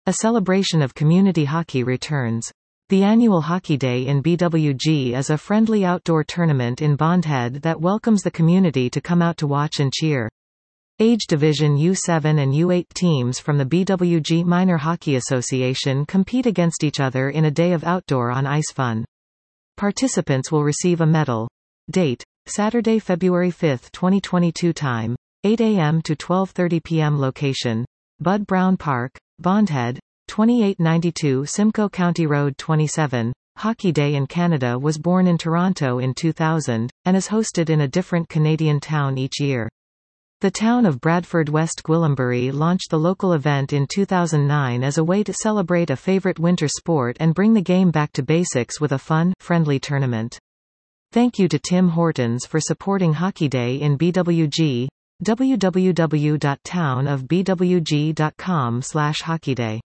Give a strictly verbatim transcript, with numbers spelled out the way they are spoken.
A celebration of community hockey returns. The annual Hockey Day in B W G is a friendly outdoor tournament in Bondhead that welcomes the community to come out to watch and cheer. Age Division U seven and U eight teams from the B W G Minor Hockey Association compete against each other in a day of outdoor on-ice fun. Participants will receive a medal. Date: Saturday, February fifth, twenty twenty-two. Time: eight a m to twelve thirty p m Location: Bud Brown Park, Bondhead, twenty-eight ninety-two Simcoe County Road twenty-seven. Hockey Day in Canada was born in Toronto in two thousand, and is hosted in a different Canadian town each year. The town of Bradford, West Gwillimbury launched the local event in two thousand nine as a way to celebrate a favorite winter sport and bring the game back to basics with a fun, friendly tournament. Thank you to Tim Hortons for supporting Hockey Day in B W G. w w w dot town of b w g dot com slash hockey day